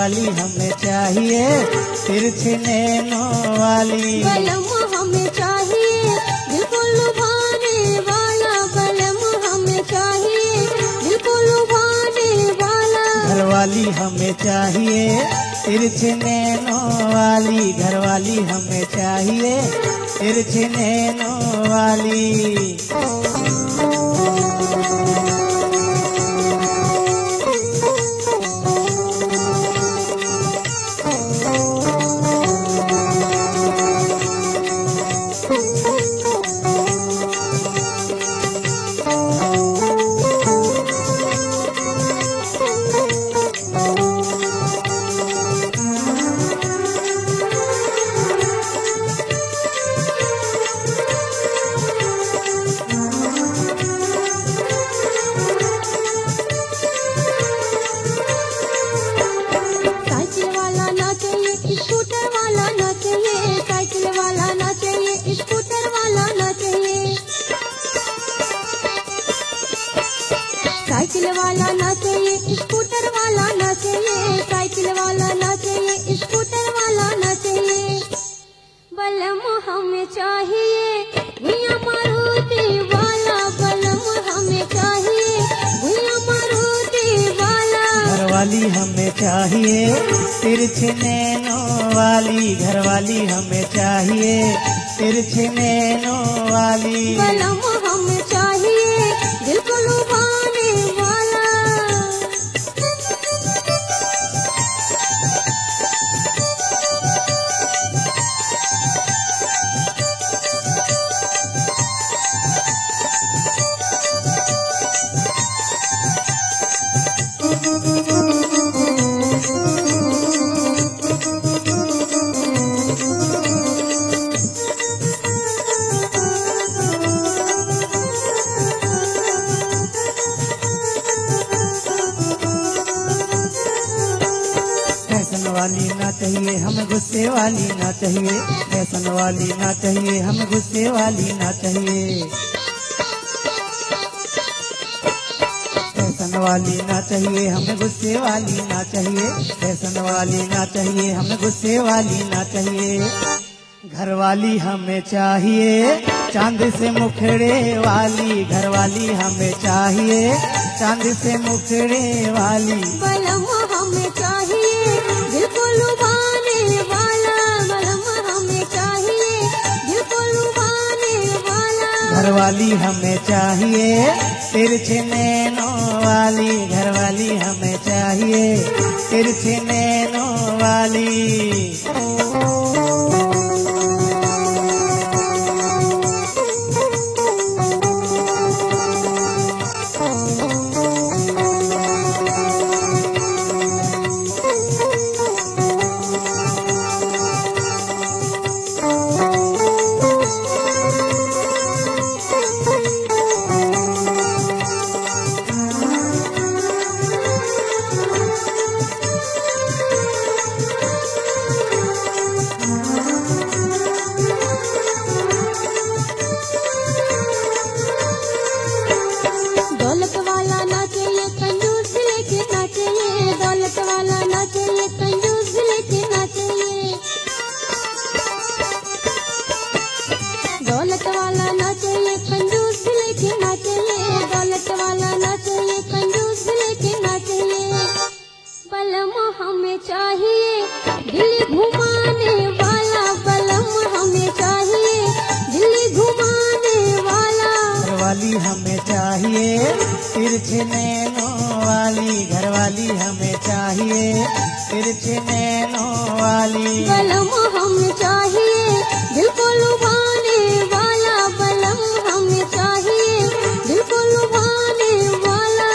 घरवाली हमें चाहिए तिरछी नैनों वाली। बलम हमें चाहिए दिल को लुभाने वाला, बलम हमें चाहिए दिल को लुभाने वाला। घरवाली हमें चाहिए तिरछी नैनों वाली, घरवाली हमें चाहिए तिरछी नैनों वाली। साइकिल वाला ना चाहिए, स्कूटर वाला ना चाहिए, साइकिल वाला ना चाहिए, स्कूटर वाला ना चाहिए। बलम हमें चाहिए भैया मारुति वाला, बलम हमें चाहिए भैया मारुति वाला। घरवाली हमें चाहिए तिरछी नैनों वाली, घरवाली हमें चाहिए तिरछी नैनों वाली। बलम हमें चाहिए दिल को लुभाने वाला। फैशन वाली ना चाहिए हमें गुस्से वाली ना चाहिए, फैशन वाली ना चाहिए हमें गुस्से वाली ना चाहिए। फैशन वाली ना चाहिए हमें गुस्से वाली ना चाहिए, फैशन वाली ना चाहिए हमें गुस्से वाली ना चाहिए। घरवाली हमें चाहिए चांद से मुखड़े वाली, घरवाली हमें चाहिए चांद से मुखड़े वाली। बलम हमें चाहिए दिल को लुभाने वाला, बलम हमें चाहिए दिल को लुभाने वाला। घरवाली हमें चाहिए तिरछी नैनों वाली, घरवाली हमें चाहिए तिरछी नैनों वाली। दौलत वाला ना चाहिए कंजूस लेके ना चाहिए, दौलत वाला ना चाहिए कंजूस लेके ना चाहिए। दौलत वाला ना चाहिए कंजूस लेके ना चाहिए, दौलत वाला ना चाहिए कंजूस लेके ना चाहिए। बलम हमें चाहिए दिल्ली घुमाने वाला, बलम हमें चाहिए दिल्ली घुमाने वाला। घरवाली हमें चाहिए तिरछी नैनों वाली, घरवाली हमें चाहिए तिरछी नैनों वाली। बलम हमें चाहिए दिल को लुभाने वाला, बलम हमें चाहिए दिल को लुभाने वाला।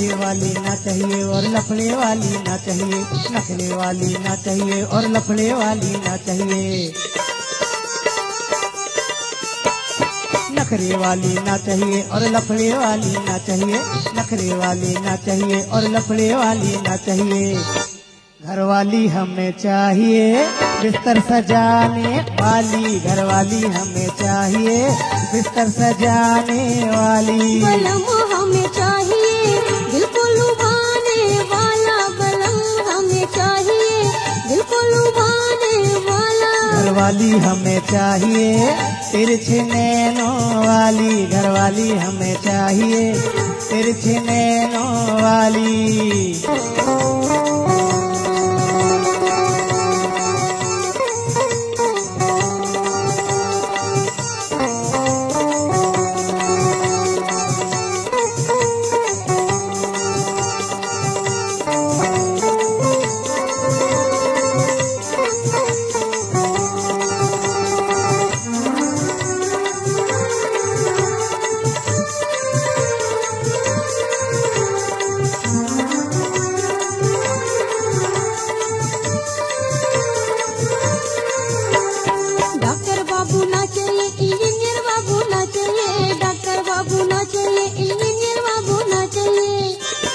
नखरे वाली ना चाहिए और लफड़े वाली ना चाहिए, नखरे वाली ना चाहिए और लफड़े वाली ना चाहिए। नखरे वाली ना चाहिए और लफड़े वाली ना चाहिए, नखरे वाली ना चाहिए और लफड़े वाली ना चाहिए। घरवाली हमें चाहिए बिस्तर सजाने वाली, घरवाली हमें चाहिए बिस्तर सजाने वाली। बलम हमें चाहिए दिल को लुभाने वाला, बलम हमें चाहिए दिल को लुभाने वाला। घरवाली हमें चाहिए तिरछे नैनों वाली, घरवाली हमें चाहिए तिरछे नैनों वाली। डॉक्टर बाबू ना चाहिए, इंजीनियर बाबू ना चाहिए, डॉक्टर बाबू ना चाहिए, इंजीनियर बाबू ना चाहिए।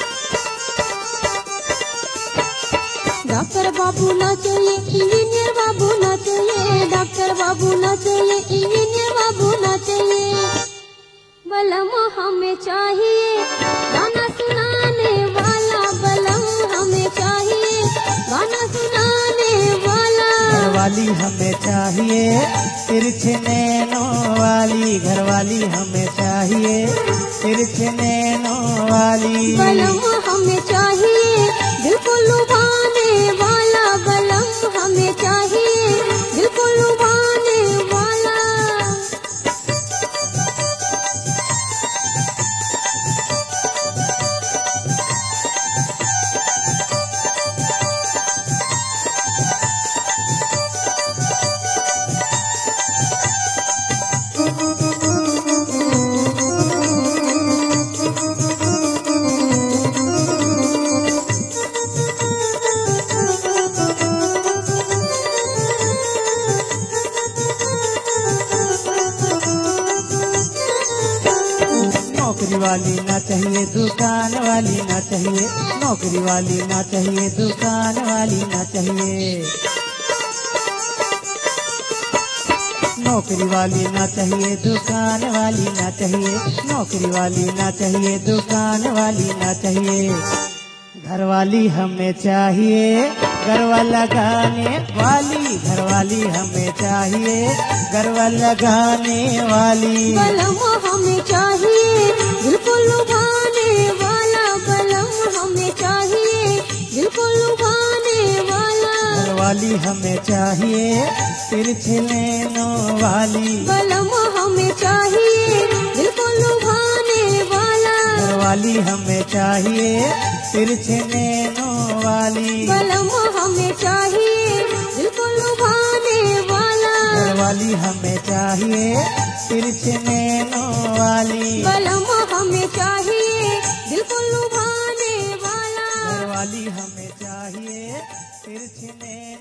डॉक्टर बाबू ना चाहिए, इंजीनियर बाबू ना चाहिए, डॉक्टर बाबू ना चाहिए, इंजीनियर बाबू ना चाहिए। बलम हमें चाहिए गाना सुनाने वाला, बलम हमें चाहिए गाना सुनाने वाला। घरवाली हमें चाहिए तिरछे नैनों वाली, घरवाली हमें चाहिए तिरछे नैनों वाली। बलम हमें चाहिए दिल को लुभाने वाला, बलम हमें चाहिए दिल को लुभाने वाला। नौकरी वाली ना चाहिए दुकान वाली ना चाहिए, नौकरी वाली ना चाहिए दुकान वाली ना चाहिए। नौकरी वाली ना चाहिए दुकान वाली ना चाहिए, नौकरी वाली ना चाहिए दुकान वाली ना चाहिए। घरवाली हमें चाहिए गरबा लगाने वाली, घरवाली हमें चाहिए गरबा लगाने वाली। बलम हमें चाहिए दिल को लुभाने वाला, बलम हमें चाहिए दिल को लुभाने वाला। घरवाली हमें चाहिए तिरछे नैनों वाली, बलम हमें चाहिए दिल को लुभाने वाला। घरवाली हमें चाहिए तिरछे नैनों वाली। बलम हमें चाहिए दिल को लुभाने वाला, घरवाली हमें चाहिए तिरछे नैनों वाली। बलम हमें चाहिए दिल को लुभाने वाला। घरवाली हमें चाहिए तिरछे नैनों